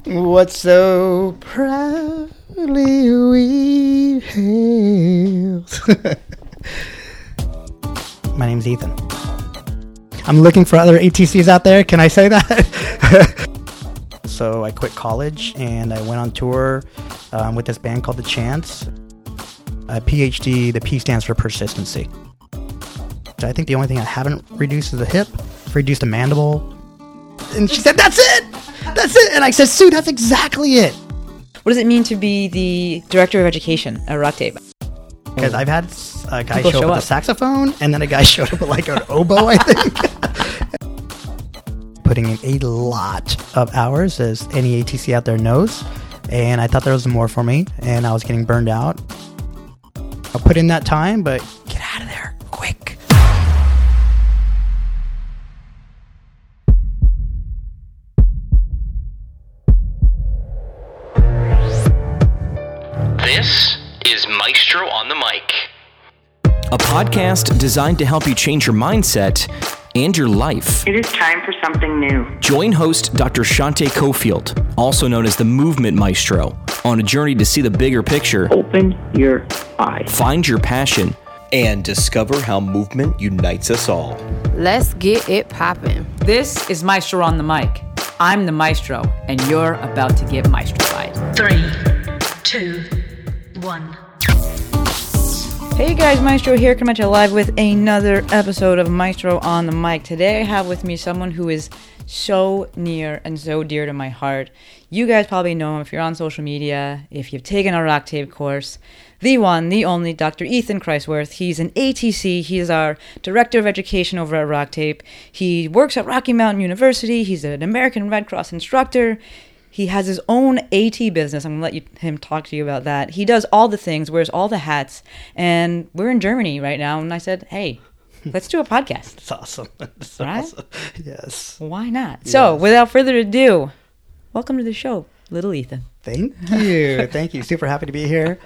What so proudly we hailed. My name's Ethan. I'm looking for other ATCs out there. Can I say that? So I quit college and I went on tour with this band called The Chants. PhD, the P stands for persistency. I think the only thing I haven't reduced is the hip. I've reduced the mandible. And she said, that's it! That's it! And I said, Sue, that's exactly it! What does it mean to be the director of education at Rock Tape? Because I've had a guy show up with a saxophone, and then a guy showed up with like an oboe, I think. Putting in a lot of hours, as any ATC out there knows. And I thought there was more for me, and I was getting burned out. I'll put in that time, but get out of there quick. This is Maestro on the Mic, a podcast designed to help you change your mindset and your life. It is time for something new. Join host Dr. Shante Cofield, also known as the Movement Maestro, on a journey to see the bigger picture, Open your eyes. find your passion, and discover how movement unites us all. Let's get it poppin'. This is Maestro on the Mic. I'm the Maestro, and you're about to get maestrofied. 3, 2, 1. Hey guys, Maestro here, coming at you live with another episode of Maestro on the Mic. Today I have with me someone who is so near and so dear to my heart. You guys probably know him if you're on social media, if you've taken a Rock Tape course. The one, the only, Dr. Ethan Kreisworth. He's an ATC. He's our Director of Education over at Rock Tape. He works at Rocky Mountain University. He's an American Red Cross instructor. He has his own AT business. I'm going to let him talk to you about that. He does all the things, wears all the hats, and we're in Germany right now. And I said, hey, let's do a podcast. It's awesome. It's right? awesome. Yes. Why not? Yes. So, without further ado, welcome to the show, little Ethan. Thank you. Thank you. Super happy to be here.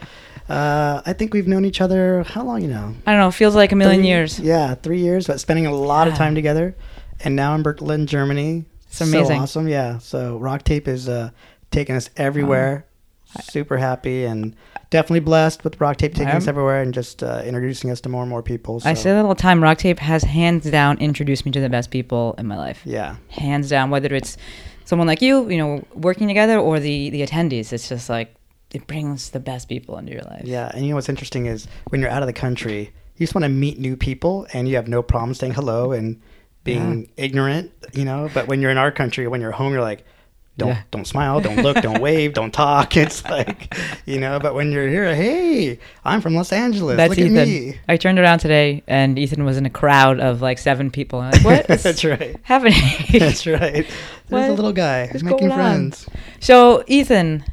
I think we've known each other, how long, I don't know, feels like a million years. Yeah, 3 years, but spending a lot of time together. And now in Berlin, Germany. It's amazing. So awesome, yeah. So Rock Tape is taking us everywhere. Super happy and definitely blessed with Rock Tape taking us everywhere and just introducing us to more and more people. So. I say that all the time. Rock Tape has hands down introduced me to the best people in my life. Yeah. Hands down, whether it's someone like you, working together, or the attendees. It's just like, it brings the best people into your life. Yeah, and what's interesting is when you're out of the country, you just want to meet new people and you have no problem saying hello and being ignorant, but when you're in our country, when you're home, you're like, don't smile, don't look, don't wave, don't talk. It's like, but when you're here, hey, I'm from Los Angeles. That's Look Ethan. at me. I turned around today and Ethan was in a crowd of like 7 people. I'm like, what is That's right. happening? That's right. There's a little guy What's making going on? friends. So, Ethan,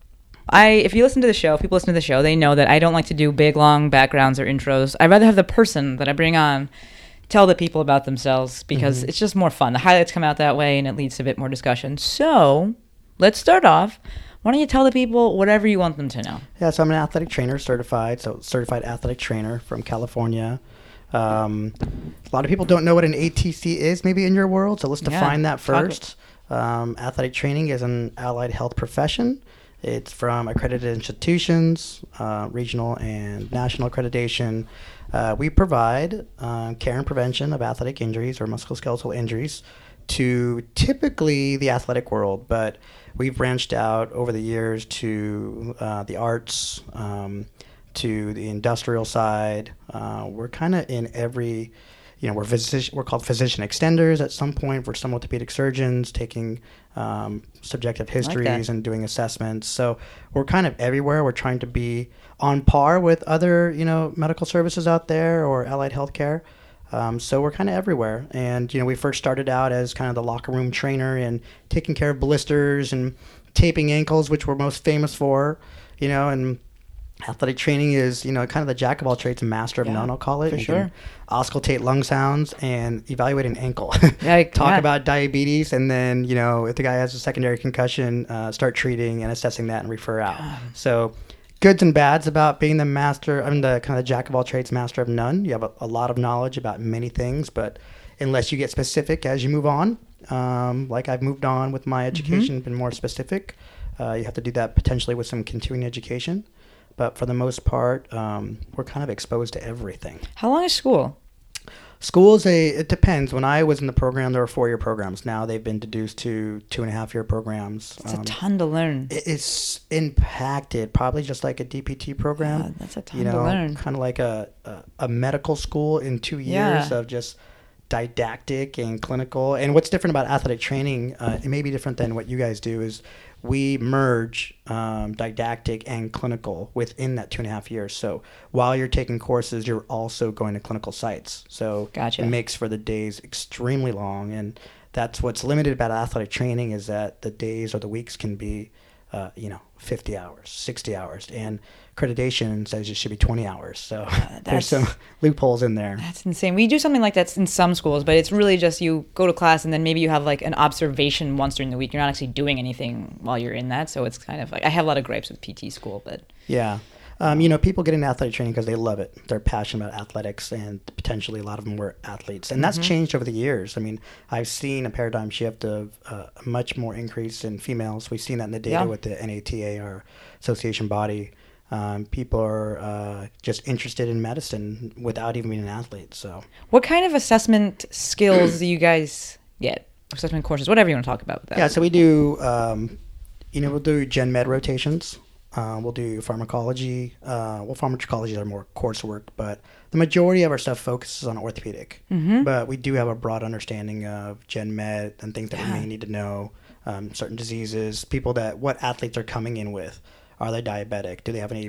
if you listen to the show, if people listen to the show, they know that I don't like to do big, long backgrounds or intros. I'd rather have the person that I bring on tell the people about themselves because it's just more fun. The highlights come out that way and it leads to a bit more discussion. So, let's start off. Why don't you tell the people whatever you want them to know? Yeah, so I'm an athletic trainer certified athletic trainer from California. A lot of people don't know what an ATC is maybe in your world, so let's define that first. Athletic training is an allied health profession. It's from accredited institutions, regional and national accreditation. We provide care and prevention of athletic injuries or musculoskeletal injuries to typically the athletic world, but we've branched out over the years to the arts, to the industrial side. We're kind of in every, we're called physician extenders at some point. We're some orthopedic surgeons taking subjective histories and doing assessments. So we're kind of everywhere. We're trying to be on par with other, medical services out there or allied healthcare. So we're kind of everywhere. And, we first started out as kind of the locker room trainer and taking care of blisters and taping ankles, which we're most famous for, and athletic training is, kind of the jack of all trades and master of none, I'll call it. For sure. Can auscultate lung sounds and evaluate an ankle. Talk about diabetes, and then, if the guy has a secondary concussion, start treating and assessing that and refer out. So goods and bads about being the kind of jack of all trades, master of none. You have a lot of knowledge about many things, but unless you get specific as you move on, Like I've moved on with my education, been more specific. You have to do that potentially with some continuing education. But for the most part, we're kind of exposed to everything. How long is school? School it depends. When I was in the program, there were 4-year programs. Now they've been reduced to 2.5-year programs. It's a ton to learn. It's impacted, probably just like a DPT program. Yeah, that's a ton to learn. Kind of like a medical school in 2 years of just didactic and clinical. And what's different about athletic training, it may be different than what you guys do, is we merge didactic and clinical within that 2.5 years. So while you're taking courses, you're also going to clinical sites. So Gotcha. It makes for the days extremely long. And that's what's limited about athletic training, is that the days or the weeks can be, 50 hours, 60 hours. And accreditation says it should be 20 hours. So there's some loopholes in there. That's insane. We do something like that in some schools, but it's really just you go to class and then maybe you have like an observation once during the week. You're not actually doing anything while you're in that. So it's kind of like, I have a lot of gripes with PT school, but. Yeah. People get into athletic training because they love it. They're passionate about athletics, and potentially a lot of them were athletes. And that's changed over the years. I mean, I've seen a paradigm shift of a much more increase in females. We've seen that in the data with the NATA, our association body. People are just interested in medicine without even being an athlete. So, what kind of assessment skills do you guys get? Assessment courses, whatever you want to talk about with that. Yeah, so we do, we'll do gen med rotations. We'll do pharmacology. Pharmacology are more coursework, but the majority of our stuff focuses on orthopedic. But we do have a broad understanding of gen med and things that we may need to know, certain diseases, what athletes are coming in with. Are they diabetic? Do they have any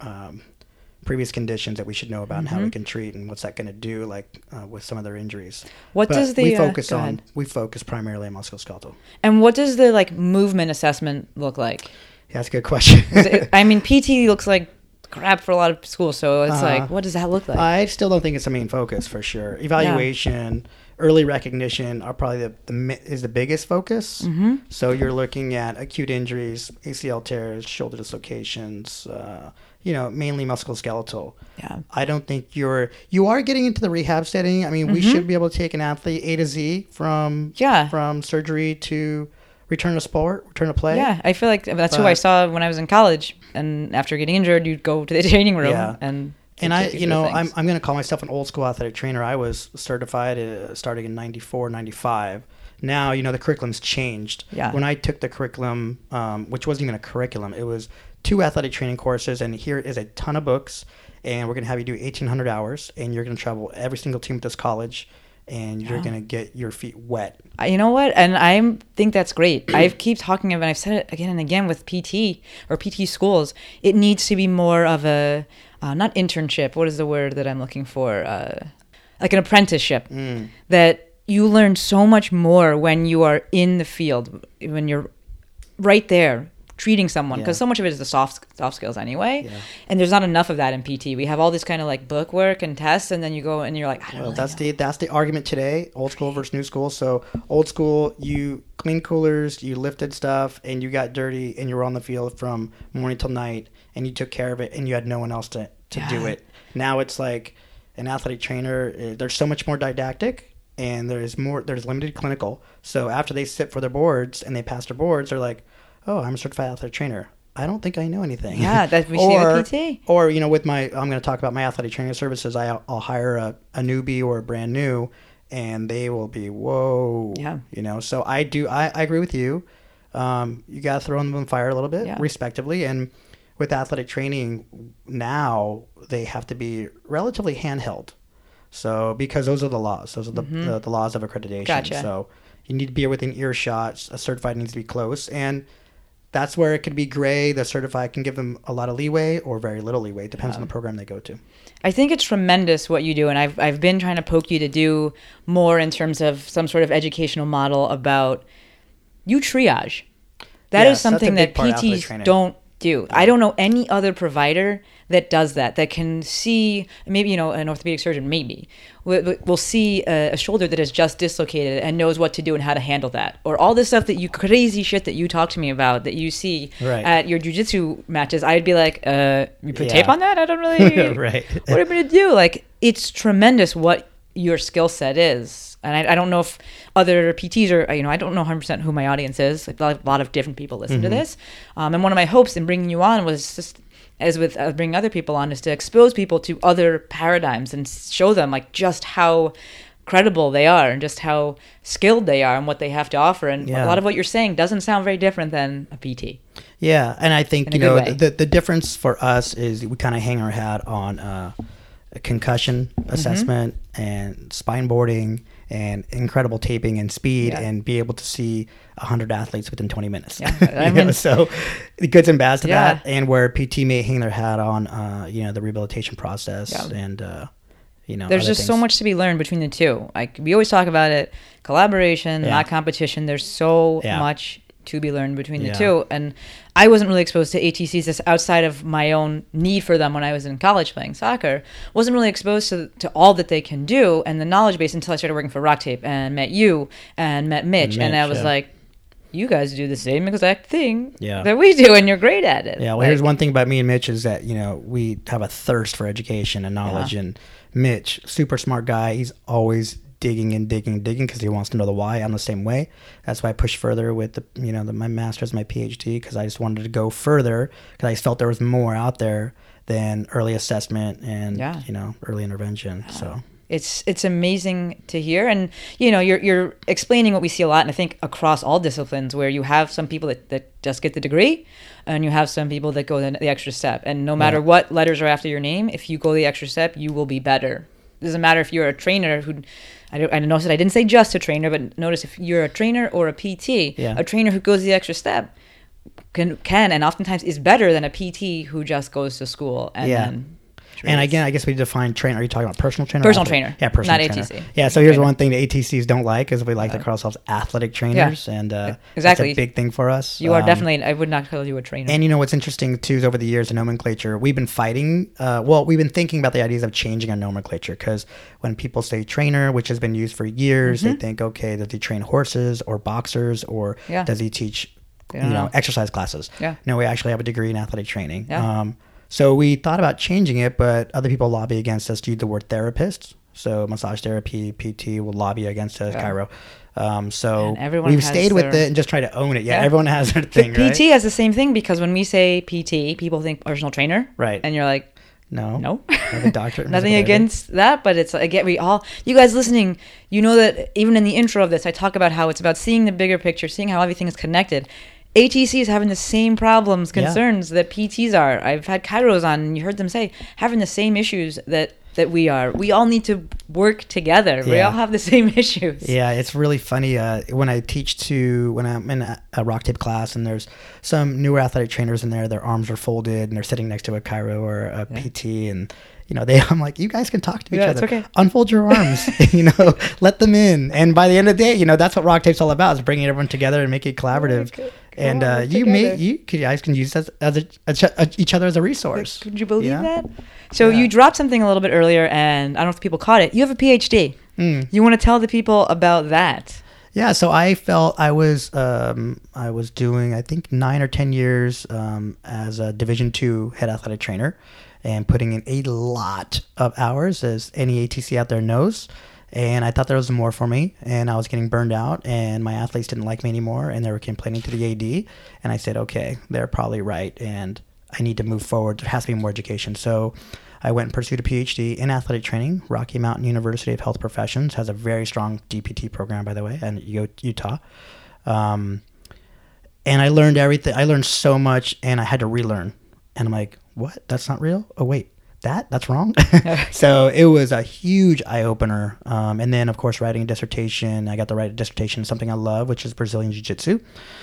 previous conditions that we should know about and how we can treat, and what's that going to do, with some of their injuries? We focus primarily on musculoskeletal. And what does the movement assessment look like? Yeah, that's a good question. PT looks like crap for a lot of schools, so it's what does that look like? I still don't think it's the main focus for sure. Evaluation, early recognition are probably is the biggest focus. So you're looking at acute injuries, ACL tears, shoulder dislocations, mainly musculoskeletal. Yeah. I don't think you are getting into the rehab setting. I mean, we should be able to take an athlete A to Z from surgery to return to sport, return to play. Yeah, I feel like that's who I saw when I was in college. And after getting injured, you'd go to the training room and I'm going to call myself an old school athletic trainer. I was certified starting in 94, 95. Now, the curriculum's changed. Yeah. When I took the curriculum, which wasn't even a curriculum, it was 2 athletic training courses, and here is a ton of books, and we're going to have you do 1,800 hours, and you're going to travel every single team at this college, and you're going to get your feet wet. You know what? And I think that's great. I keep talking about, and I've said it again and again with PT or PT schools, it needs to be more of a, not internship, what is the word that I'm looking for? Like an apprenticeship. That you learn so much more when you are in the field, when you're right there treating someone, because so much of it is the soft skills anyway, and there's not enough of that in PT. We have all this kind of book work and tests, and then you go and you're like, that's the argument today, old school versus new school. So old school, you cleaned coolers, you lifted stuff, and you got dirty, and you were on the field from morning till night, and you took care of it, and you had no one else to do it. Now it's like an athletic trainer, there's so much more didactic, and there's limited clinical. So after they sit for their boards and they pass their boards, they're like, oh, I'm a certified athletic trainer. I don't think I know anything. Yeah, that we see the PT. Or, with I'm going to talk about my athletic training services. I'll hire a newbie or a brand new, and they will be, whoa. Yeah. So I agree with you. You got to throw them on fire a little bit, respectively. And with athletic training, now they have to be relatively handheld. So, because those are the laws. Those are the laws of accreditation. Gotcha. So you need to be within earshot. A certified needs to be close. And that's where it could be gray. The certified can give them a lot of leeway or very little leeway. It depends on the program they go to. I think it's tremendous what you do, and I've been trying to poke you to do more in terms of some sort of educational model about you triage. That is something that PTs don't do. I don't know any other provider that does that can see, maybe, an orthopedic surgeon maybe will see a shoulder that is just dislocated and knows what to do and how to handle that, or all this stuff crazy shit that you talk to me about that you see at your jiu-jitsu matches. I'd be like, you put tape on that? I don't really right. What am I going to do? It's tremendous what your skill set is. And I don't know if other PTs are, I don't know 100% who my audience is. A lot of different people listen to this. And one of my hopes in bringing you on was just, as with bringing other people on, is to expose people to other paradigms and show them like just how credible they are and just how skilled they are and what they have to offer. And a lot of what you're saying doesn't sound very different than a PT. Yeah, and I think, the difference for us is we kind of hang our hat on a concussion assessment and spine boarding and incredible taping and speed and be able to see 100 athletes within 20 minutes. Yeah, so the goods and bads to that, and where PT may hang their hat on, the rehabilitation process and, there's just so much to be learned between the two. Like we always talk about it, collaboration, not competition. There's so much to be learned between the two. And I wasn't really exposed to ATCs just outside of my own need for them when I was in college playing soccer. Wasn't really exposed to all that they can do and the knowledge base until I started working for Rock Tape and met you and met Mitch. And I was like, you guys do the same exact thing that we do, and you're great at it. Yeah, well, here's one thing about me and Mitch is that, we have a thirst for education and knowledge. And Mitch, super smart guy, he's always digging because he wants to know the why. I'm the same way. That's why I pushed further with my master's, my PhD, because I just wanted to go further because I felt there was more out there than early assessment and early intervention. So it's amazing to hear, and you're explaining what we see a lot, and I think across all disciplines, where you have some people that just get the degree, and you have some people that go the extra step, and no matter what letters are after your name, if you go the extra step, you will be better. It doesn't matter if you're a trainer who, I noticed I didn't say just a trainer, but notice if you're a trainer or a PT, a trainer who goes the extra step can and oftentimes is better than a PT who just goes to school and then trains. And again, I guess we define trainer. Are you talking about personal trainer? Personal trainer. Yeah, personal trainer. Not ATC. Yeah, so here's one thing the ATCs don't like is we like to call ourselves athletic trainers, and that's a big thing for us. You are definitely, I would not call you a trainer. And what's interesting too is over the years, the nomenclature, we've been fighting, we've been thinking about the ideas of changing our nomenclature, because when people say trainer, which has been used for years, they think, okay, does he train horses or boxers, or does he teach exercise classes? No, we actually have a degree in athletic training. So we thought about changing it, but other people lobby against us to use the word therapist. So massage therapy, PT will lobby against us, chiro. So we've stayed with it and just try to own it. Everyone has their thing, but PT has the same thing, because when we say PT, people think personal trainer. Right. And you're like, no. Like a doctor. Nothing against that, but it's again, you guys listening, that even in the intro of this, I talk about how it's about seeing the bigger picture, seeing how everything is connected. ATC is having the same problems, concerns that PTs are. I've had chiros on, and you heard them say, having the same issues that we are. We all need to work together. We all have the same issues. Yeah, it's really funny. When I'm in a Rock Tape class, and there's some newer athletic trainers in there, their arms are folded, and they're sitting next to a chiro or a PT, and I'm like, you guys can talk to each other. It's okay. Unfold your arms, let them in. And by the end of the day, that's what Rock Tape's all about, is bringing everyone together and making it collaborative. And you guys can use us as each other as a resource. Could you believe that? So you dropped something a little bit earlier, and I don't know if people caught it. You have a PhD. You want to tell the people about that? Yeah, so I felt I was doing, I think, 9 or 10 years as a Division II head athletic trainer, and putting in a lot of hours, as any ATC out there knows. And I thought there was more for me, and I was getting burned out, and my athletes didn't like me anymore, and they were complaining to the AD. And I said, okay, they're probably right, and I need to move forward. There has to be more education. So I went and pursued a PhD in athletic training. Rocky Mountain University of Health Professions has a very strong DPT program, by the way, in Utah. And I learned everything. I learned so much, and I had to relearn. And I'm like, what? That's not real? Oh, wait. That's wrong. So it was a huge eye-opener. And then, of course, writing a dissertation. I got to write a dissertation in something I love, which is Brazilian Jiu-Jitsu.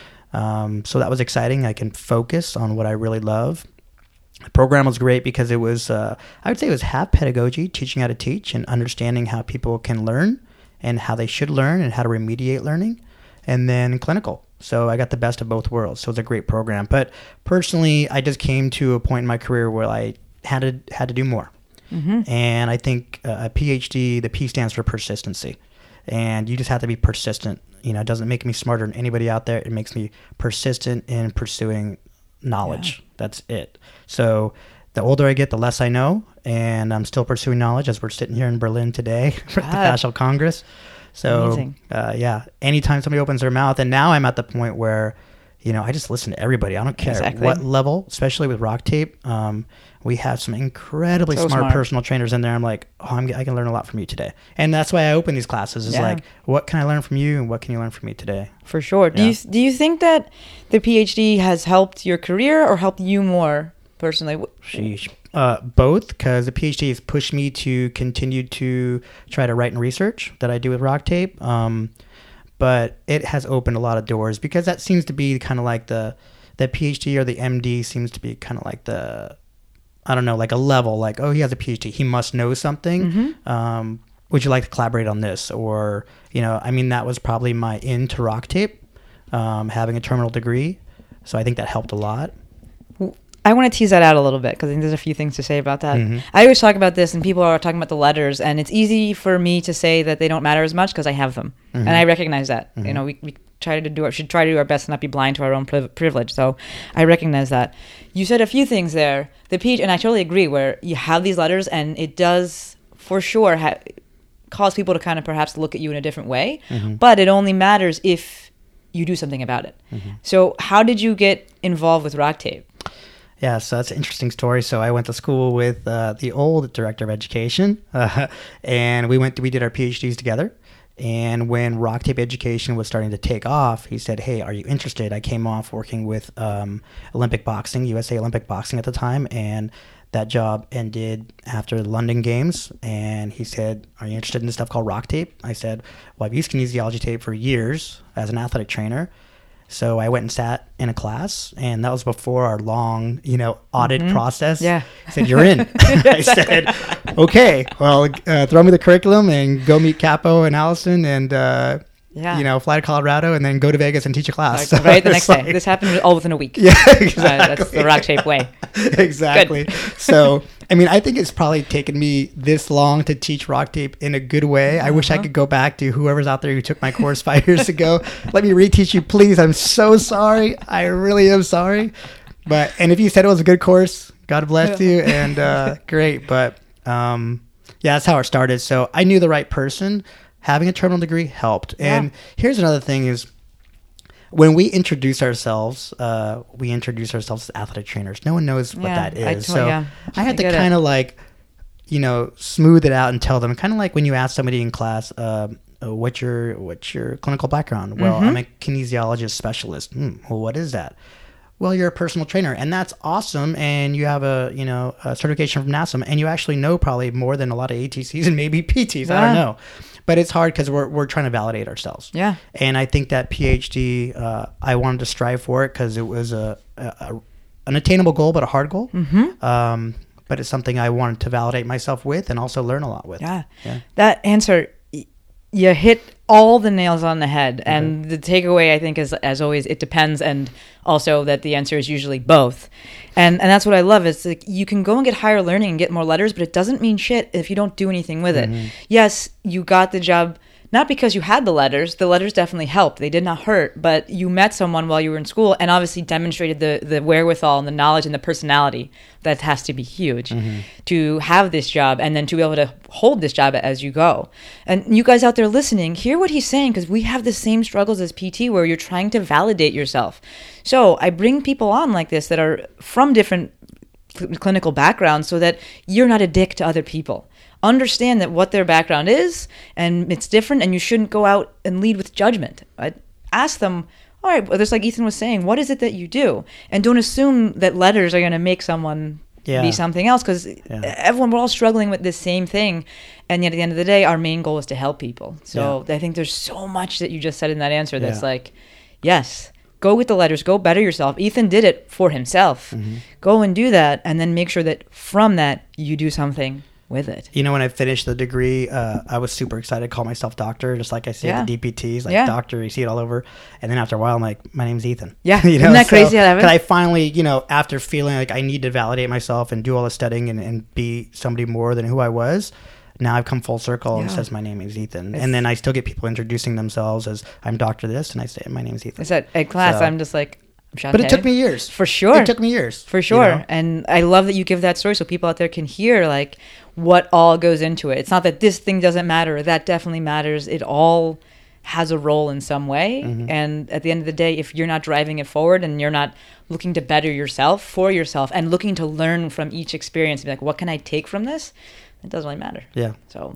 So that was exciting. I can focus on what I really love. The program was great because it was, I would say it was half pedagogy, teaching how to teach and understanding how people can learn and how they should learn and how to remediate learning, and then clinical. So I got the best of both worlds. So it was a great program. But personally, I just came to a point in my career where I had to do more. And I think a PhD, the P stands for persistency, and you just have to be persistent. It doesn't make me smarter than anybody out there. It makes me persistent in pursuing knowledge. That's it. So the older I get, the less I know, and I'm still pursuing knowledge as we're sitting here in Berlin today for the National Congress. So, anytime somebody opens their mouth, and now I'm at the point where, I just listen to everybody. I don't care what level, especially with Rock Tape. We have some incredibly smart personal trainers in there. I'm like, I can learn a lot from you today. And that's why I open these classes. Is like, what can I learn from you, and what can you learn from me today? For sure. Do you think that the PhD has helped your career or helped you more personally? Sheesh. Both, because the PhD has pushed me to continue to try to write and research that I do with Rock Tape. But it has opened a lot of doors, because that seems to be kind of like the PhD or the MD seems to be kind of like like a level, like, oh, he has a PhD, he must know something. Mm-hmm. Would you like to collaborate on this? Or, that was probably my into Rock Tape, having a terminal degree. So I think that helped a lot. I want to tease that out a little bit, because I think there's a few things to say about that. Mm-hmm. I always talk about this, and people are talking about the letters, and it's easy for me to say that they don't matter as much because I have them. Mm-hmm. And I recognize that. Mm-hmm. We should try to do our best and not be blind to our own privilege. So I recognize that. You said a few things there. And I totally agree, where you have these letters, and it does for sure cause people to kind of perhaps look at you in a different way. Mm-hmm. But it only matters if you do something about it. Mm-hmm. So how did you get involved with Rock Tape? Yeah, so that's an interesting story. So I went to school with the old director of education, and we did our PhDs together. And when Rock Tape Education was starting to take off, he said, hey, are you interested? I came off working with Olympic Boxing, USA Olympic Boxing at the time, and that job ended after the London Games. And he said, are you interested in this stuff called Rock Tape? I said, well, I've used kinesiology tape for years as an athletic trainer. So I went and sat in a class, and that was before our long, audit process. Yeah. He said, you're in. I said, okay, well, throw me the curriculum and go meet Capo and Allison and, fly to Colorado and then go to Vegas and teach a class. Like, right the next day. This happened all within a week. Yeah, exactly. That's the Rock Tape way. Exactly. So, I think it's probably taken me this long to teach Rock Tape in a good way. I wish I could go back to whoever's out there who took my course 5 years ago. Let me reteach you, please. I'm so sorry. I really am sorry. And if you said it was a good course, God bless you, and great. But that's how it started. So I knew the right person. Having a terminal degree helped. Yeah. And here's another thing is, when we introduce ourselves as athletic trainers. No one knows what that is. I had to kind of smooth it out and tell them, kind of like when you ask somebody in class, what's your clinical background? Well, I'm a kinesiologist specialist. Well, what is that? Well, you're a personal trainer, and that's awesome. And you have a certification from NASM, and you actually know probably more than a lot of ATCs and maybe PTs. Yeah. I don't know. But it's hard because we're trying to validate ourselves. Yeah. And I think that PhD, I wanted to strive for it because it was an attainable goal, but a hard goal. Mm-hmm. But it's something I wanted to validate myself with and also learn a lot with. Yeah. That answer, you hit all the nails on the head. And the takeaway, I think, is, as always, it depends. And also that the answer is usually both. And that's what I love. It's like you can go and get higher learning and get more letters, but it doesn't mean shit if you don't do anything with it. Yes, you got the job not because you had the letters. The letters definitely helped. They did not hurt, but you met someone while you were in school and obviously demonstrated the wherewithal and the knowledge and the personality. That has to be huge to have this job and then to be able to hold this job as you go. And you guys out there listening, hear what he's saying, because we have the same struggles as PT where you're trying to validate yourself. So I bring people on like this that are from different clinical backgrounds so that you're not a dick to other people. Understand that what their background is, and it's different, and you shouldn't go out and lead with judgment. Right? Ask them, all right, just like Ethan was saying, what is it that you do? And don't assume that letters are going to make someone be something else, because we're all struggling with this same thing. And yet at the end of the day, our main goal is to help people. So I think there's so much that you just said in that answer that's like, yes, go with the letters, go better yourself. Ethan did it for himself. Go and do that, and then make sure that from that, you do something with it. When I finished the degree, I was super excited to call myself doctor, just like I see at the DPTs, like doctor, you see it all over. And then after a while, I'm like, my name's Ethan. Yeah. Isn't that crazy? Because I finally, after feeling like I need to validate myself and do all the studying and be somebody more than who I was, now I've come full circle and says my name is Ethan. And then I still get people introducing themselves as I'm Dr. This, and I say my name's Ethan. At class, I'm just like, Shantae. But it took me years. For sure. It took me years. For sure. You know? And I love that you give that story so people out there can hear like what all goes into it. It's not that this thing doesn't matter or that definitely matters. It all has a role in some way. And at the end of the day, if you're not driving it forward and you're not looking to better yourself for yourself and looking to learn from each experience, be like, what can I take from this? It doesn't really matter. Yeah.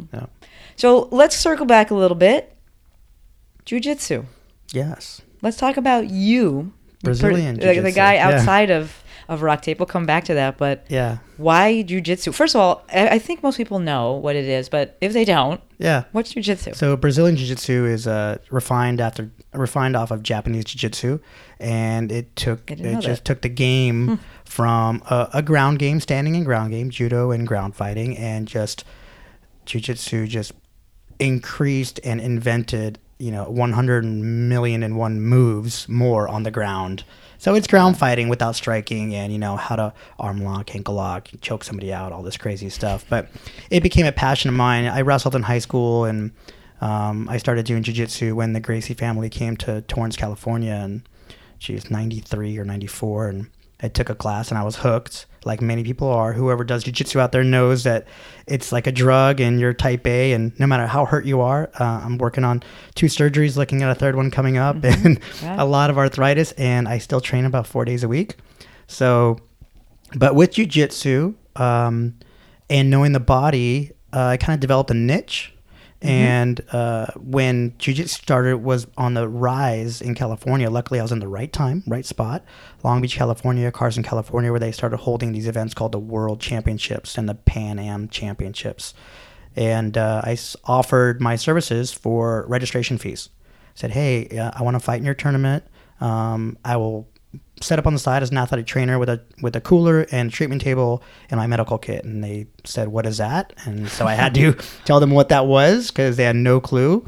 So let's circle back a little bit. Jiu-jitsu. Yes. Let's talk about you. Brazilian the jiu-jitsu. guy outside of Rock Tape. We'll come back to that, but why jiu-jitsu? First of all, I think most people know what it is, but if they don't, what's jiu-jitsu? So Brazilian jiu-jitsu is refined off of Japanese jiu-jitsu, and it took the game from a ground game, standing and ground game, judo and ground fighting, and just jiu-jitsu just increased and invented 100,000,001 moves more on the ground. So it's ground fighting without striking, and how to arm lock, ankle lock, choke somebody out, all this crazy stuff. But it became a passion of mine. I wrestled in high school, and I started doing jiu-jitsu when the Gracie family came to Torrance, California, and she was 93 or 94, and I took a class and I was hooked, like many people are. Whoever does jiu-jitsu out there knows that it's like a drug and you're type A, and no matter how hurt you are, I'm working on 2 surgeries, looking at a 3rd one coming up, and a lot of arthritis, and I still train about 4 days a week. So, but with jiu-jitsu and knowing the body, I kind of developed a niche. And when jiu-jitsu started, was on the rise in California. Luckily, I was in the right time, right spot. Long Beach, California, Carson, California, where they started holding these events called the World Championships and the Pan Am Championships. And I offered my services for registration fees. Said, hey, I want to fight in your tournament. I will set up on the side as an athletic trainer with a cooler and treatment table and my medical kit. And they said, what is that? And so I had to tell them what that was because they had no clue.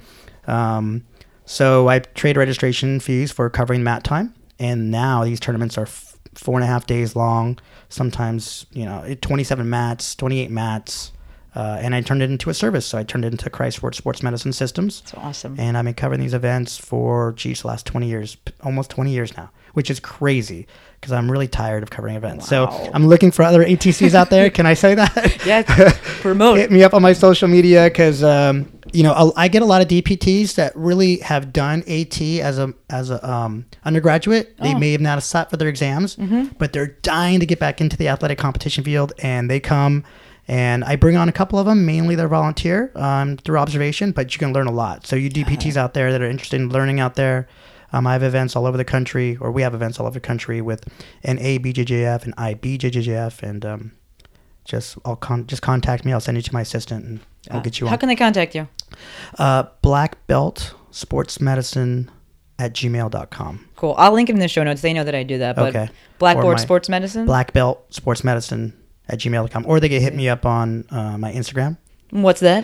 So I trade registration fees for covering mat time. And now these tournaments are 4.5 days long, sometimes, 27 mats, 28 mats. And I turned it into a service. So I turned it into Christworth Sports Medicine Systems. That's awesome. And I've been covering these events for, the last 20 years, almost 20 years now, which is crazy because I'm really tired of covering events. Wow. So I'm looking for other ATCs out there. Can I say that? Yeah, promote. Hit me up on my social media because, I get a lot of DPTs that really have done AT as a undergraduate. They may have not sat for their exams, but they're dying to get back into the athletic competition field, and they come. And I bring on a couple of them. Mainly they're volunteer through observation, but you can learn a lot. So you DPTs out there that are interested in learning out there, I have events all over the country, or we have events all over the country with an ABJJF and IBJJF, and just contact me. I'll send you to my assistant, and I'll get you on. How can they contact you? Black Belt Sports Medicine at gmail.com. Cool. I'll link in the show notes. They know that I do that. But okay. Blackboard Sports Medicine? Black Belt Sports Medicine at gmail.com. Or they can hit me up on my Instagram. What's that?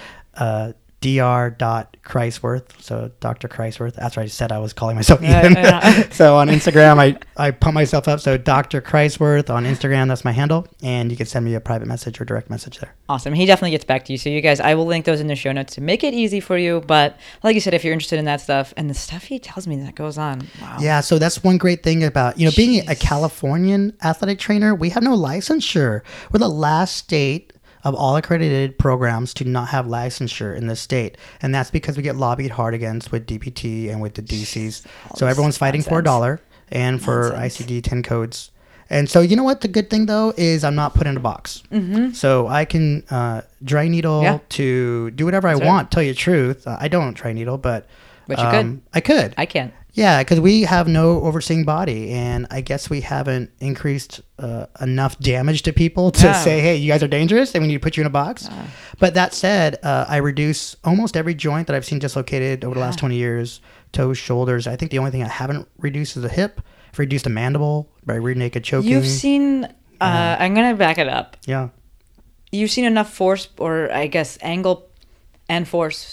Dr.Christworth. So Dr. Christworth. That's what I said. I was calling myself Ian. So on Instagram, I pump myself up. So Dr. Christworth on Instagram. That's my handle. And you can send me a private message or direct message there. Awesome. He definitely gets back to you. So you guys, I will link those in the show notes to make it easy for you. But like you said, if you're interested in that stuff and the stuff he tells me that goes on. Wow. Yeah. So that's one great thing about, being a Californian athletic trainer. We have no licensure. We're the last state of all accredited programs to not have licensure in the state. And that's because we get lobbied hard against with DPT and with the DCs. So everyone's fighting for $1 and for ICD-10 codes. And so you know what? The good thing, though, is I'm not put in a box. So I can dry needle to do whatever I want, tell you the truth. I don't dry needle, but you could. I could. I can't. Yeah, because we have no overseeing body, and I guess we haven't increased enough damage to people to say, hey, you guys are dangerous, and we need to put you in a box. But that said, I reduce almost every joint that I've seen dislocated over the last 20 years, toes, shoulders. I think the only thing I haven't reduced is the hip. I've reduced a mandible by rear naked choking. You've seen, I'm going to back it up. Yeah. You've seen enough force, or I guess angle and force,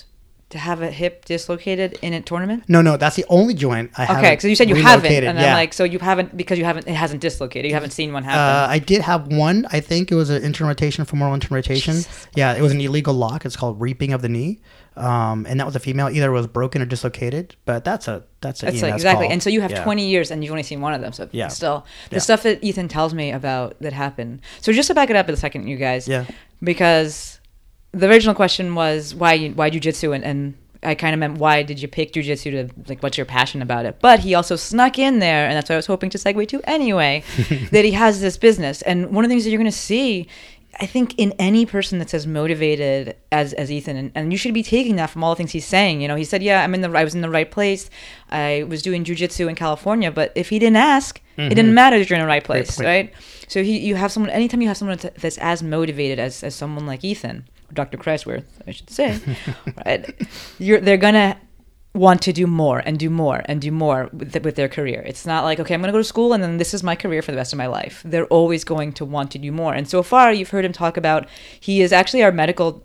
to have a hip dislocated in a tournament? No, that's the only joint I haven't. Okay, so you said you haven't, and yeah. I'm like, so you haven't because it hasn't dislocated. You haven't seen one happen. I did have one. I think it was an internal rotation, femoral internal rotation. Jesus. Yeah, it was an illegal lock. It's called reaping of the knee, and that was a female. Either it was broken or dislocated, but that's an EMS exactly. call. And so you have Yeah. 20 years, and you've only seen one of them. So Yeah. still, the Yeah. stuff that Ethan tells me about that happened. So just to back it up a second, you guys. Yeah. Because the original question was why jujitsu, and I kind of meant why did you pick jujitsu to, like, what's your passion about it? But he also snuck in there, and that's what I was hoping to segue to anyway, that he has this business. And one of the things that you're going to see, I think, in any person that's as motivated as Ethan, and you should be taking that from all the things he's saying. You know, he said, yeah, I was in the right place. I was doing jujitsu in California, but if he didn't ask, it didn't matter that you're in the right place, right? So you have someone, anytime you have someone that's as motivated as someone like Ethan, Dr. Kreisworth, I should say, right? They're gonna want to do more and do more and do more with their career. It's not like, okay, I'm gonna go to school and then this is my career for the rest of my life. They're always going to want to do more. And so far, you've heard him talk about, he is actually our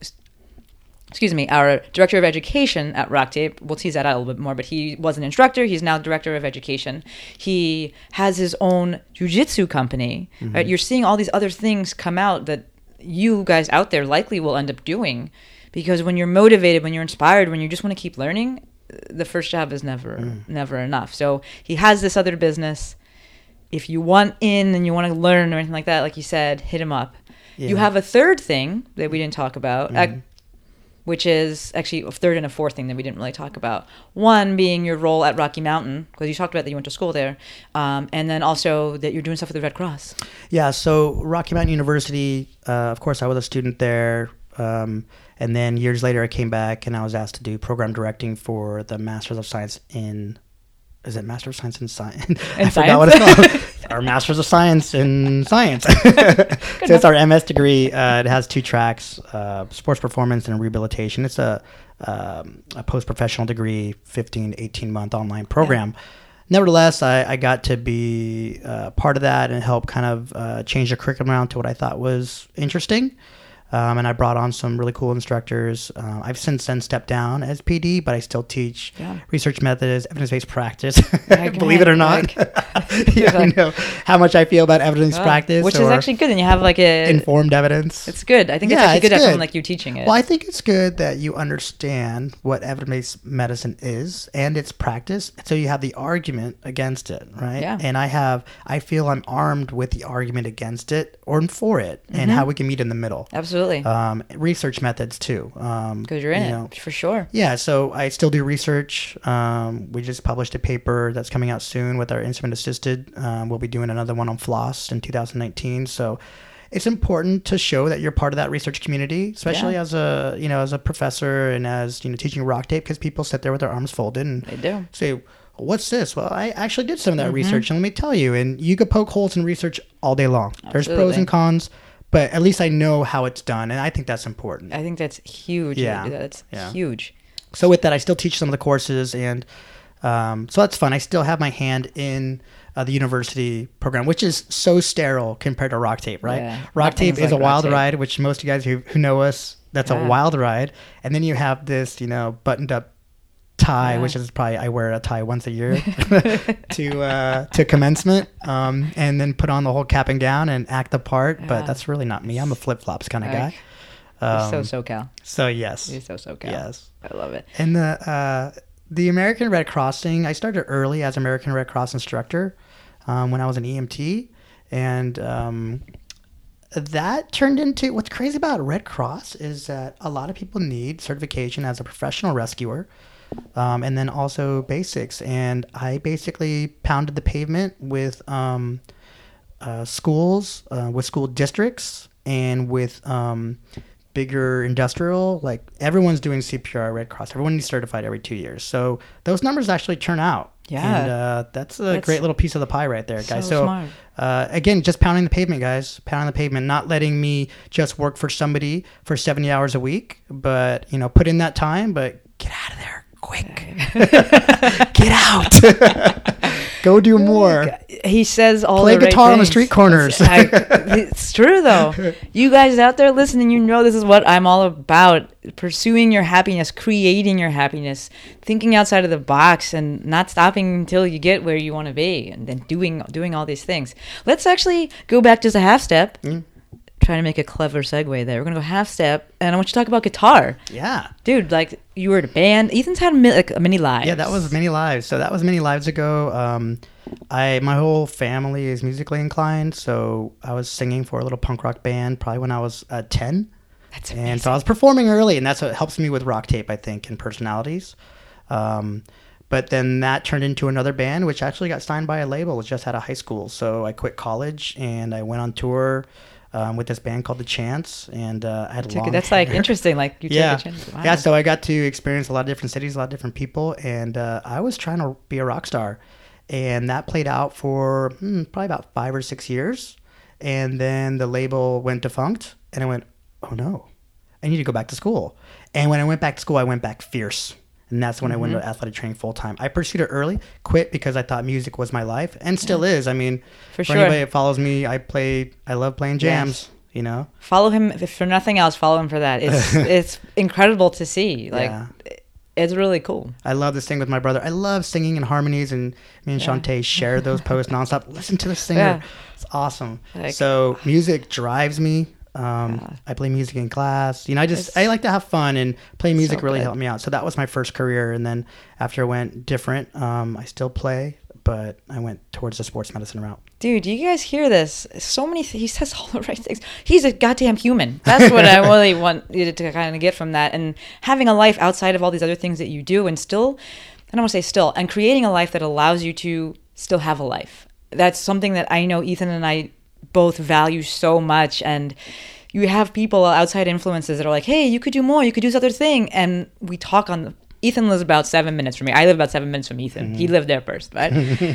director of education at Rock Tape. We'll tease that out a little bit more, but he was an instructor. He's now director of education. He has his own jiu-jitsu company. Right? You're seeing all these other things come out that you guys out there likely will end up doing, because when you're motivated, when you're inspired, when you just want to keep learning, the first job is never enough. So he has this other business. If you want in and you want to learn or anything like that, like you said, hit him up. Yeah. You have a third thing that we didn't talk about, which is actually a third and a fourth thing that we didn't really talk about. One being your role at Rocky Mountain, because you talked about that you went to school there, and then also that you're doing stuff with the Red Cross. Yeah, so Rocky Mountain University, of course, I was a student there, and then years later I came back and I was asked to do program directing for the Masters of Science in... Is it Master of Science in Science? I forgot what it's called. Our Masters of Science in Science. So it's our MS degree. It has 2 tracks, sports performance and rehabilitation. It's a post-professional degree, 15, 18-month online program. Yeah. Nevertheless, I got to be part of that and help kind of change the curriculum around to what I thought was interesting. And I brought on some really cool instructors. I've since then stepped down as PD, but I still teach research methods, evidence-based practice. Believe it or not. I know how much I feel about evidence practice. Which is actually good. And you have like a... informed evidence. It's good. I think it's actually good to have someone like you teaching it. Well, I think it's good that you understand what evidence-based medicine is and its practice. So you have the argument against it, right? Yeah. And I feel I'm armed with the argument against it or for it and how we can meet in the middle. Absolutely. Research methods too. Because you're in it, for sure. Yeah, so I still do research. We just published a paper that's coming out soon with our instrument assisted. We'll be doing another one on floss in 2019. So it's important to show that you're part of that research community, especially as a professor and as teaching Rock Tape, because people sit there with their arms folded and they do say, what's this? Well, I actually did some of that research, and let me tell you. And you could poke holes in research all day long. Absolutely. There's pros and cons. But at least I know how it's done, and I think that's important. I think that's huge. Yeah. That's huge. So with that, I still teach some of the courses, and so that's fun. I still have my hand in the university program, which is so sterile compared to Rock Tape, right? Yeah. Rock Tape is a wild ride, which most of you guys who know us, that's a wild ride. And then you have this, buttoned up tie, which is probably, I wear a tie once a year to commencement, and then put on the whole cap and gown and act the part. But that's really not me. I'm a flip-flops kind of guy. You're so SoCal. So yes. You're so SoCal. Yes. I love it. And the American Red Cross thing, I started early as American Red Cross instructor when I was an EMT. And that turned into, what's crazy about Red Cross is that a lot of people need certification as a professional rescuer. And then also basics. And I basically pounded the pavement with schools, with school districts, and with bigger industrial. Like, everyone's doing CPR, Red Cross. Everyone needs certified every 2 years. So those numbers actually turn out. Yeah. And that's a great little piece of the pie right there, guys. So smart. Again, just pounding the pavement, guys. Pounding the pavement, not letting me just work for somebody for 70 hours a week, but, put in that time, but get out of there. Quick. Get out. Go do more. He says all Play the right guitar on the things. street corners. It's true, though. You guys out there listening, you know this is what I'm all about. Pursuing your happiness, creating your happiness, thinking outside of the box, and not stopping until you get where you want to be, and then doing all these things. Let's actually go back just a half step. Trying to make a clever segue there. We're going to go half step, and I want you to talk about guitar. Yeah. Dude, like, you were in a band. Ethan's had a mini live. Yeah, that was many lives. So that was many lives ago. My whole family is musically inclined, so I was singing for a little punk rock band probably when I was 10. That's amazing. And so I was performing early, and that's what helps me with Rock Tape, I think, and personalities. But then that turned into another band, which actually got signed by a label just out of high school. So I quit college, and I went on tour with this band called The Chance, and I had long That's hair. like interesting. Like you take a chance. Wow. Yeah. So I got to experience a lot of different cities, a lot of different people, and I was trying to be a rock star, and that played out for probably about 5 or 6 years, and then the label went defunct, and I went, oh no, I need to go back to school. And when I went back to school, I went back fierce. And that's when I went to athletic training full time. I pursued it early, quit because I thought music was my life, and still is. I mean, for sure. Anybody that follows me, I love playing jams. You know, follow him if for nothing else. Follow him for that. It's incredible to see. Like, it's really cool. I love this thing with my brother. I love singing in harmonies, and me and Shantae share those posts nonstop. Listen to the singer. Yeah. It's awesome. Like, so music drives me. I play music in class. You know, I like to have fun, and playing music really helped me out. So that was my first career. And then after I went different, I still play, but I went towards the sports medicine route. Dude, do you guys hear this? He says all the right things. He's a goddamn human. That's what I really want you to kind of get from that. And having a life outside of all these other things that you do, and still, I don't want to say still, and creating a life that allows you to still have a life. That's something that I know Ethan and I both value so much. And you have people, outside influences, that are like, hey, you could do more, you could do this other thing. And we talk Ethan lives about 7 minutes from me. I live about 7 minutes from Ethan. He lived there first, right?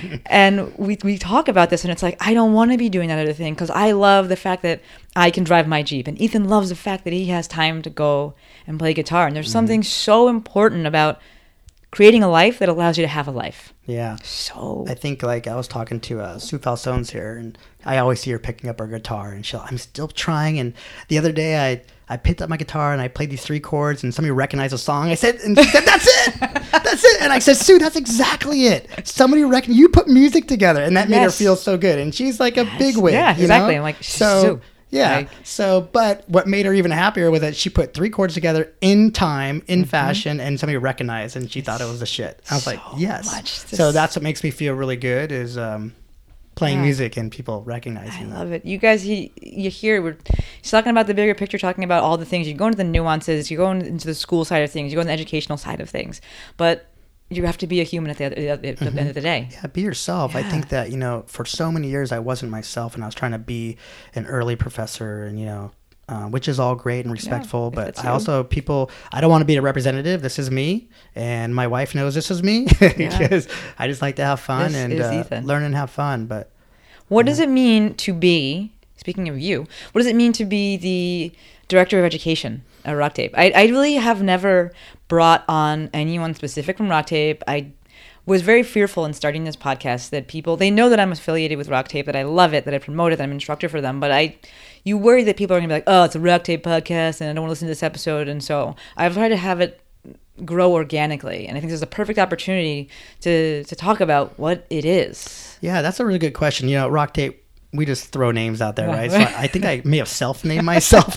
And we talk about this, and it's like, I don't want to be doing that other thing, because I love the fact that I can drive my Jeep, and Ethan loves the fact that he has time to go and play guitar. And there's something so important about creating a life that allows you to have a life. Yeah. So I think, like, I was talking to Sue Falsones here, and I always see her picking up her guitar, and I'm still trying. And the other day I picked up my guitar and I played these 3 chords, and somebody recognized a song. I said, that's it. That's it. And I said, Sue, that's exactly it. Somebody you put music together, and that made her feel so good. And she's like a big wig. Yeah, exactly. You know? I'm like, so yeah. Like, But what made her even happier was that she put 3 chords together in time, in fashion, and somebody recognized, and she thought it was the shit. I was like, yes. So that's what makes me feel really good is playing music and people recognizing I love it. You guys, you hear, he's talking about the bigger picture, talking about all the things. You go into the nuances, you go into the school side of things, you go into the educational side of things. But you have to be a human at the end of the day. Yeah, be yourself. Yeah. I think that, for so many years I wasn't myself, and I was trying to be an early professor, and, which is all great and respectful. But I also, I don't want to be a representative. This is me, and my wife knows this is me because I just like to have fun and learn and have fun. But what does it mean to be, speaking of you, what does it mean to be the director of education at Rock Tape? I really have never brought on anyone specific from Rock Tape. I was very fearful in starting this podcast that they know that I'm affiliated with Rock Tape, that I love it, that I promote it, that I'm an instructor for them. But you worry that people are going to be like, oh, it's a Rock Tape podcast and I don't want to listen to this episode. And so I've tried to have it grow organically. And I think there's a perfect opportunity to talk about what it is. Yeah, that's a really good question. Rock Tape, we just throw names out there, right? So I think I may have self-named myself.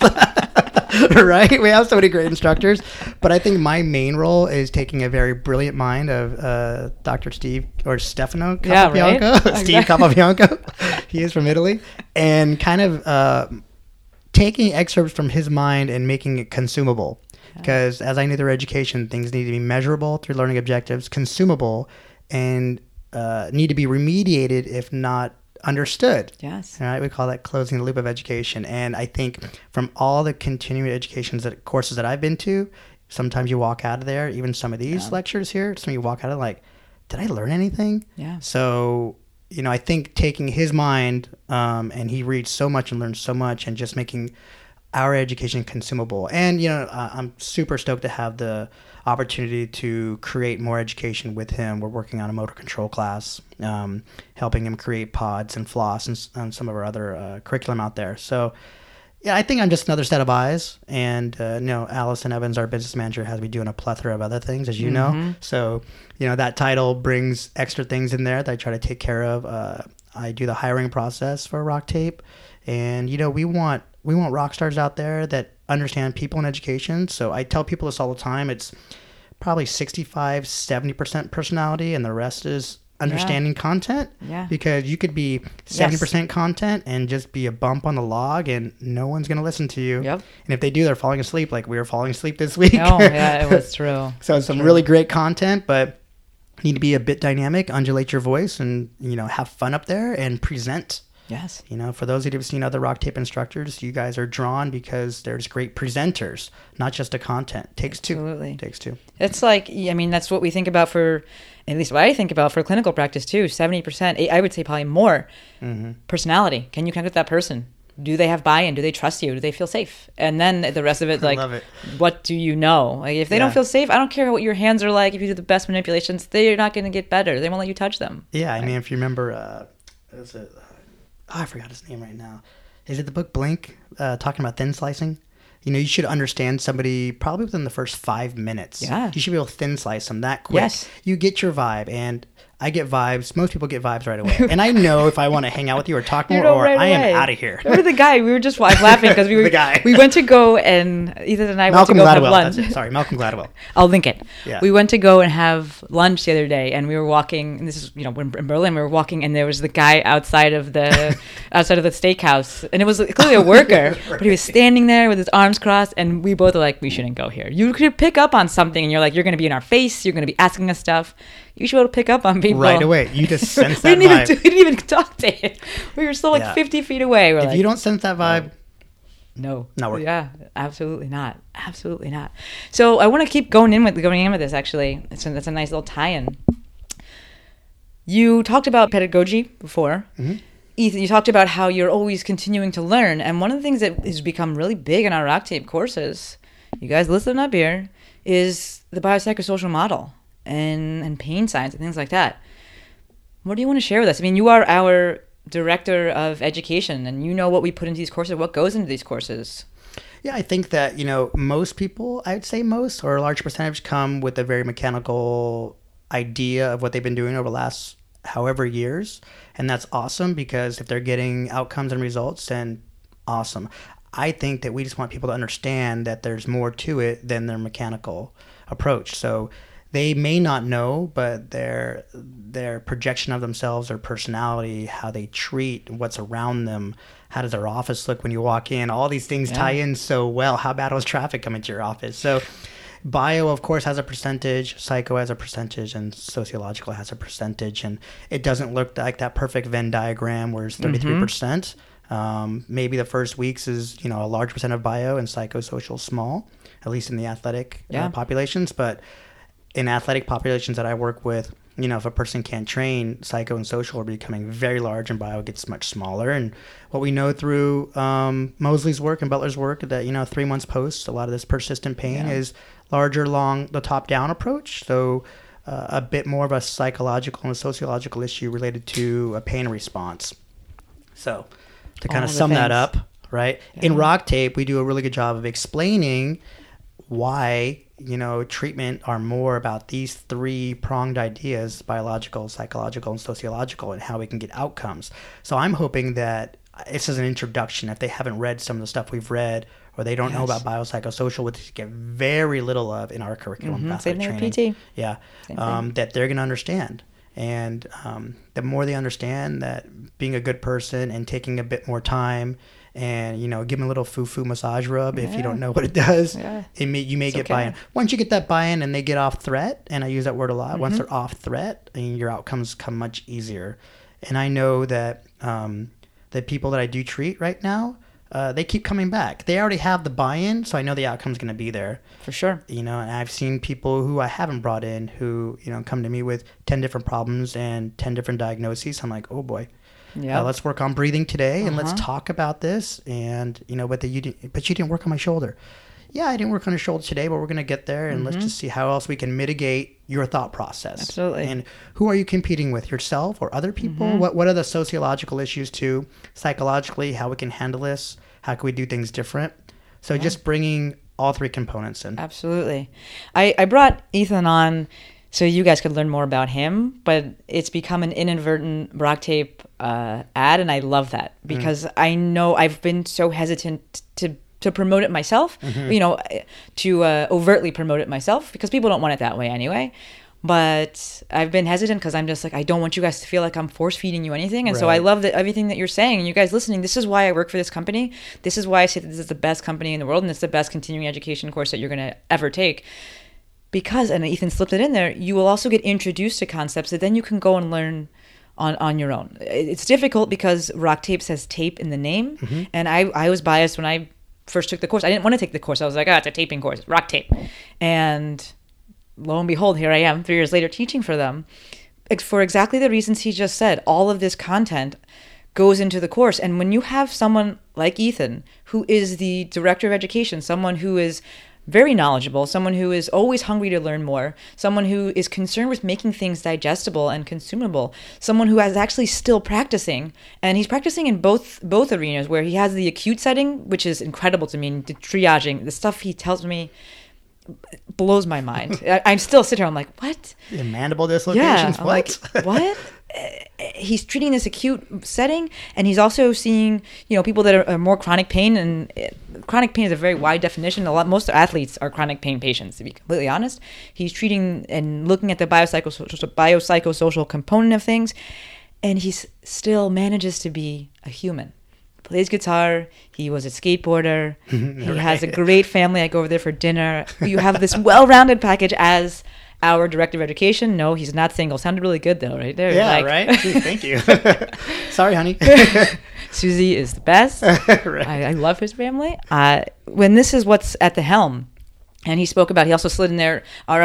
Right? We have so many great instructors. But I think my main role is taking a very brilliant mind of Dr. Steve, or Stefano Capobianco. Yeah, right? Steve Capobianco. He is from Italy. And kind of taking excerpts from his mind and making it consumable. Because as I knew their education, things need to be measurable through learning objectives, consumable, and need to be remediated if not understood. Yes. All right, we call that closing the loop of education. And I think from all the continuing education courses that I've been to, sometimes you walk out of there, even some of these lectures here, you walk out of like, did I learn anything? Yeah. So, I think taking his mind, and he reads so much and learns so much, and just making our education consumable. And, I'm super stoked to have the opportunity to create more education with him. We're working on a motor control class, helping him create pods and floss and some of our other curriculum out there. So, yeah, I think I'm just another set of eyes. And, Allison Evans, our business manager, has me doing a plethora of other things, as you know. So, that title brings extra things in there that I try to take care of. I do the hiring process for Rock Tape. And, we want rock stars out there that understand people in education. So I tell people this all the time. It's probably 65-70% personality, and the rest is understanding content. Yeah. Because you could be 70% content and just be a bump on the log, and no one's going to listen to you. Yep. And if they do, they're falling asleep, like we were falling asleep this week. Oh, yeah, it was true. So it's some really great content, but you need to be a bit dynamic, undulate your voice, and, have fun up there and present. Yes. For those of you who've seen other Rock Tape instructors, you guys are drawn because there's great presenters, not just the content. Takes two. Absolutely. Takes two. It's like, that's what we think about for, at least what I think about for clinical practice too. 70%, I would say probably more, personality. Can you connect with that person? Do they have buy-in? Do they trust you? Do they feel safe? And then the rest of it, like, love it. What do you know? Like, if they don't feel safe, I don't care what your hands are like. If you do the best manipulations, they're not going to get better. They won't let you touch them. Yeah, I mean, if you remember, I forgot his name right now. Is it the book Blink, talking about thin slicing? You should understand somebody probably within the first 5 minutes. Yeah. You should be able to thin slice them that quick. Yes. You get your vibe, and I get vibes. Most people get vibes right away. And I know if I want to hang out with you or talk more, or right I away. am out of here. Remember the guy? We were just laughing because we were we went to go, and Ethan and I Malcolm went to go Gladwell. have lunch. That's it. Sorry, Malcolm Gladwell. I'll link it. Yeah. We went to go and have lunch the other day, and we were walking. And this is in Berlin. We were walking, and there was the guy outside of the steakhouse, and it was clearly a worker, but he was standing there with his arms crossed, and we both were like, we shouldn't go here. You could pick up on something, and you're like, you're going to be in our face. You're going to be asking us stuff. You should be able to pick up on people right away. You just sense that we vibe. didn't even talk to him. We were still 50 feet away. We're if you don't sense that vibe, no, not working. Yeah, absolutely not. Absolutely not. So I want to keep going in with this. Actually, that's a nice little tie-in. You talked about pedagogy before. Mm-hmm. Ethan, you talked about how you're always continuing to learn, and one of the things that has become really big in our Rock Tape courses, you guys listen up here, is the biopsychosocial model and pain science and things like that. What do you want to share with us? I mean, you are our director of education, and you know what we put into these courses, what goes into these courses. Yeah, I think that, most people, I would say most, or a large percentage, come with a very mechanical idea of what they've been doing over the last however years. And that's awesome, because if they're getting outcomes and results, then awesome. I think that we just want people to understand that there's more to it than their mechanical approach. So they may not know, but their projection of themselves, their personality, how they treat what's around them, how does their office look when you walk in, all these things tie in so well. How bad was traffic coming to your office? So bio, of course, has a percentage, psycho has a percentage, and sociological has a percentage. And it doesn't look like that perfect Venn diagram where it's 33%. Maybe the first weeks is, a large percent of bio, and psychosocial small, at least in the athletic populations. But in athletic populations that I work with, if a person can't train, psycho and social are becoming very large, and bio gets much smaller. And what we know through Mosley's work and Butler's work, that 3 months post, a lot of this persistent pain is larger along the top-down approach. So a bit more of a psychological and a sociological issue related to a pain response. So to kind of sum that up, right? Yeah. In Rock Tape, we do a really good job of explaining why treatment are more about these three-pronged ideas: biological, psychological, and sociological, and how we can get outcomes. So I'm hoping that this is an introduction. If they haven't read some of the stuff we've read, or they don't know about biopsychosocial, which we get very little of in our curriculum, same thing with PT. Yeah, that they're going to understand. And the more they understand that being a good person and taking a bit more time, and give them a little foo-foo massage rub if you don't know what it does, you may get buy-in. Once you get that buy-in and they get off threat, and I use that word a lot, once they're off threat, your outcomes come much easier. And I know that the people that I do treat right now, they keep coming back. They already have the buy-in, so I know the outcome's going to be there. For sure. And I've seen people who I haven't brought in who, come to me with 10 different problems and 10 different diagnoses. I'm like, oh boy. Let's work on breathing today, and let's talk about this. And but you didn't work on my shoulder. Yeah, I didn't work on your shoulder today, but we're going to get there, and let's just see how else we can mitigate your thought process. Absolutely. And who are you competing with, yourself or other people? What are the sociological issues too, psychologically, how we can handle this? How can we do things different? So just bringing all three components in. Absolutely. I brought Ethan on so you guys could learn more about him, but it's become an inadvertent Rock Tape ad, and I love that because I know I've been so hesitant to promote it myself, to overtly promote it myself because people don't want it that way anyway. But I've been hesitant because I'm just like, I don't want you guys to feel like I'm force feeding you anything. And so I love that everything that you're saying, and you guys listening, this is why I work for this company. This is why I say that this is the best company in the world, and it's the best continuing education course that you're going to ever take. Because, and Ethan slipped it in there, you will also get introduced to concepts that then you can go and learn on your own. It's difficult because Rock Tape says tape in the name. And I was biased when I first took the course. I didn't want to take the course. I was like, it's a taping course, Rock Tape. And lo and behold, here I am 3 years later teaching for them for exactly the reasons he just said. All of this content goes into the course. And when you have someone like Ethan, who is the director of education, someone who is very knowledgeable, someone who is always hungry to learn more, someone who is concerned with making things digestible and consumable, someone who is actually still practicing, and he's practicing in both arenas, where he has the acute setting, which is incredible to me, and the triaging, the stuff he tells me blows my mind. I'm still sitting here, I'm like, what? The mandible dislocations, I'm like, what? He's treating this acute setting, and he's also seeing, people that are more chronic pain, and chronic pain is a very wide definition. Most athletes are chronic pain patients, to be completely honest. He's treating and looking at the biopsychosocial component of things, and he still manages to be a human. Plays guitar. He was a skateboarder. He has a great family. I go over there for dinner. You have this well-rounded package as our director of education. No, he's not single. Sounded really good though, right there. Yeah, right. Thank you. Sorry, honey. Susie is the best. Right. I love his family. When this is what's at the helm, and he spoke about, he also slid in there our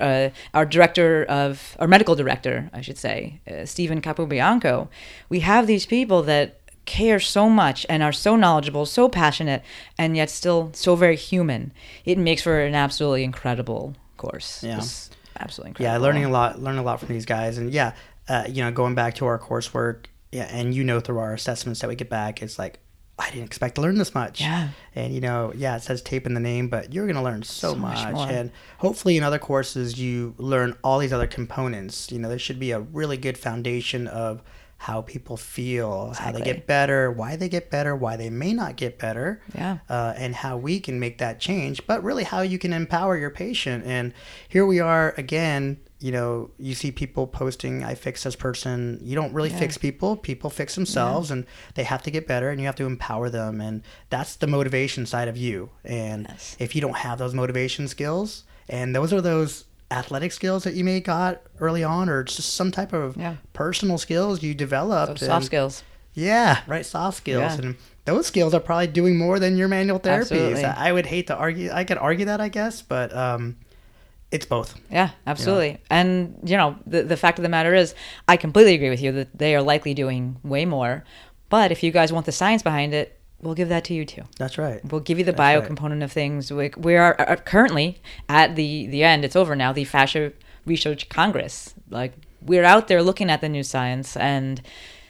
medical director, I should say, Stephen Capobianco. We have these people that care so much and are so knowledgeable, so passionate, and yet still so very human. It makes for an absolutely incredible course. Yeah. It's absolutely incredible. Yeah, learning a lot from these guys. And going back to our coursework, and through our assessments that we get back, it's like, I didn't expect to learn this much. Yeah. And it says tape in the name, but you're going to learn so much more. And hopefully in other courses you learn all these other components. There should be a really good foundation of how people feel, how they get better, why they may not get better, and how we can make that change, but really how you can empower your patient. And here we are again, you see people posting, I fix this person. You don't really fix people fix themselves, and they have to get better, and you have to empower them. And that's the motivation side of you. And if you don't have those motivation skills, and those are those athletic skills that you may got early on, or just some type of personal skills you developed. Soft skills. Yeah, right, soft skills. Yeah. And those skills are probably doing more than your manual therapies. Absolutely. I would hate to argue. I could argue that, I guess, but it's both. Yeah, absolutely. And, the fact of the matter is, I completely agree with you that they are likely doing way more. But if you guys want the science behind it, we'll give that to you too. That's right. We'll give you the bio component of things. We are currently at the end. It's over now. The Fascia Research Congress. Like, we're out there looking at the new science, and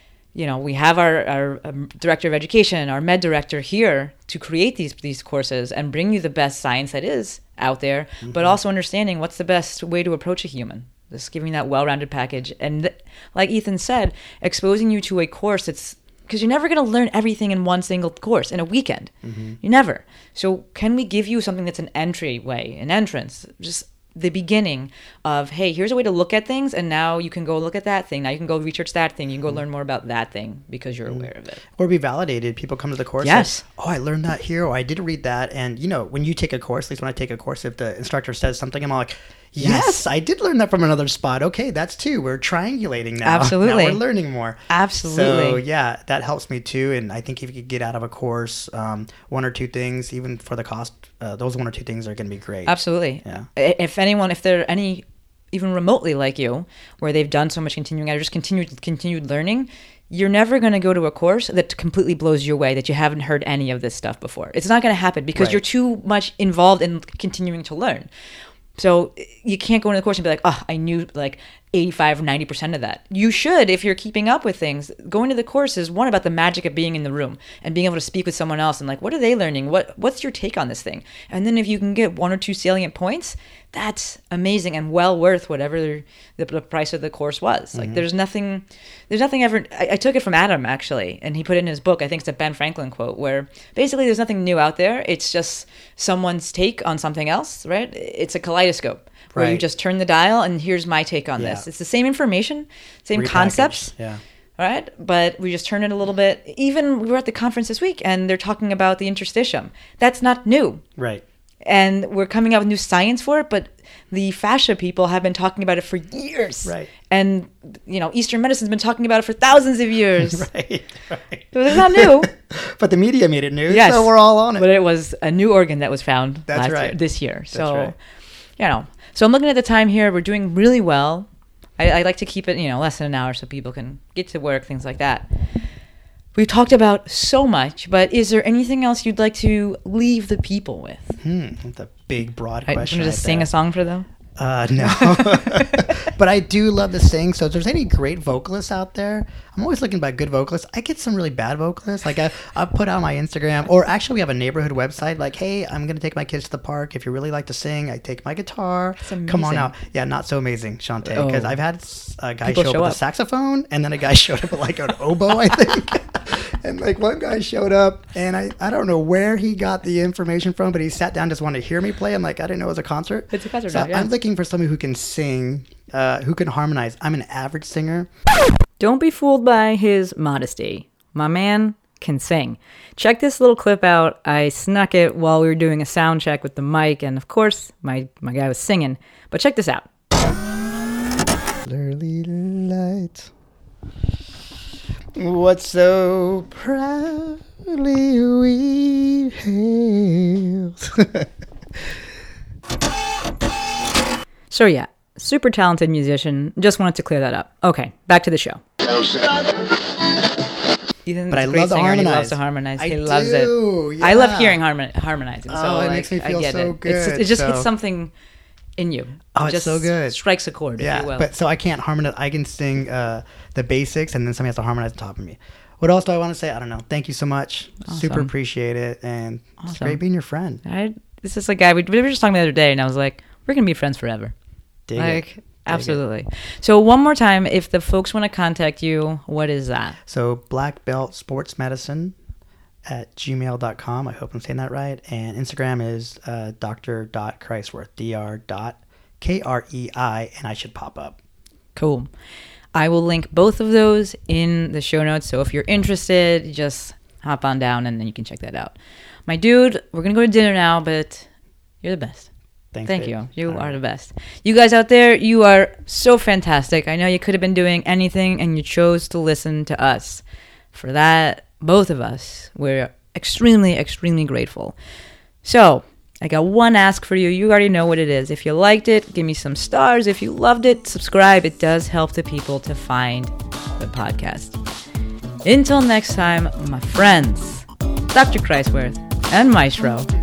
we have our director of education, our med director here to create these courses and bring you the best science that is out there, but also understanding what's the best way to approach a human. Just giving that well-rounded package, and like Ethan said, exposing you to a course that's, because you're never going to learn everything in one single course in a weekend. You never. So can we give you something that's an entryway, an entrance, just the beginning of, hey, here's a way to look at things, and now you can go look at that thing. Now you can go research that thing. You can go learn more about that thing because you're aware of it. Or be validated. People come to the course. Yes. Like, I learned that here, or I did read that. And, when you take a course, at least when I take a course, if the instructor says something, I'm like, yes, I did learn that from another spot. Okay, that's two. We're triangulating now. Absolutely. Now we're learning more. Absolutely. So, that helps me too. And I think if you could get out of a course, one or two things, even for the cost, those one or two things are going to be great. Absolutely. Yeah. If there are any even remotely like you, where they've done so much continuing, just continued learning, you're never going to go to a course that completely blows you away, that you haven't heard any of this stuff before. It's not going to happen because you're too much involved in continuing to learn. So you can't go into the course and be like, oh, I knew like 85 or 90% of that. You should, if you're keeping up with things. Going to the course is one about the magic of being in the room and being able to speak with someone else and like, what are they learning? What's your take on this thing? And then if you can get 1 or 2 salient points, that's amazing and well worth whatever the price of the course was. Like there's nothing ever, I took it from Adam actually, and he put it in his book, I think it's a Ben Franklin quote, where basically there's nothing new out there. It's just someone's take on something else, right? It's a kaleidoscope where you just turn the dial and here's my take on this. It's the same information, same concepts. Yeah. Right? But we just turn it a little bit. Even we were at the conference this week and they're talking about the interstitium. That's not new. Right. And we're coming out with new science for it, but the fascia people have been talking about it for years. Right. And, Eastern medicine's been talking about it for thousands of years. Right. So it's not new. But the media made it new, yes, so we're all on it. But it was a new organ that was found this year. So, So I'm looking at the time here. We're doing really well. I like to keep it, less than an hour so people can get to work, things like that. We've talked about so much, but is there anything else you'd like to leave the people with? That's a big, broad question. Want to just sing a song for them? No. But I do love to sing. So if there's any great vocalists out there, I'm always looking about good vocalists. I get some really bad vocalists. Like I put out on my Instagram, or actually we have a neighborhood website. Like, hey, I'm going to take my kids to the park. If you really like to sing, I take my guitar. Come on out. Yeah, not so amazing, Shantae. Because I've had a guy show up with a saxophone, and then a guy showed up with like an oboe, I think. And like one guy showed up, and I don't know where he got the information from, but he sat down, just wanted to hear me play. I'm like, I didn't know it was a concert. It's a concert. So I'm looking for somebody who can sing, who can harmonize. I'm an average singer. Don't be fooled by his modesty. My man can sing. Check this little clip out. I snuck it while we were doing a sound check with the mic, and of course, my guy was singing. But check this out. Early light. What so proudly we hailed. So yeah, super talented musician. Just wanted to clear that up. Okay, back to the show. Ethan's but I a great love singer. He loves to harmonize. He loves do, it. yeah. I love hearing harmonizing. So it makes me feel so good. It just hits something in you. It's just so good. Strikes a chord, if you will. But so I can't harmonize. I can sing the basics, and then somebody has to harmonize on top of me. What else do I want to say? I don't know. Thank you so much. Awesome. Super appreciate it, and it's great being your friend. This is a guy we were just talking the other day, and I was like, we're gonna be friends forever. Dig it. Absolutely. So one more time, if the folks want to contact you, what is that? So Black Belt Sports Medicine at gmail.com. I hope I'm saying that right. And Instagram is dr.kreiswirth, dr.krei, and I should pop up. Cool. I will link both of those in the show notes. So if you're interested, just hop on down and then you can check that out. My dude, we're going to go to dinner now, but you're the best. Thank you. You are the best. You guys out there, you are so fantastic. I know you could have been doing anything and you chose to listen to us. For that, both of us, we're extremely, extremely grateful. So, I got one ask for you. You already know what it is. If you liked it, give me some stars. If you loved it, subscribe. It does help the people to find the podcast. Until next time, my friends, Dr. Kreiswirth and Maestro.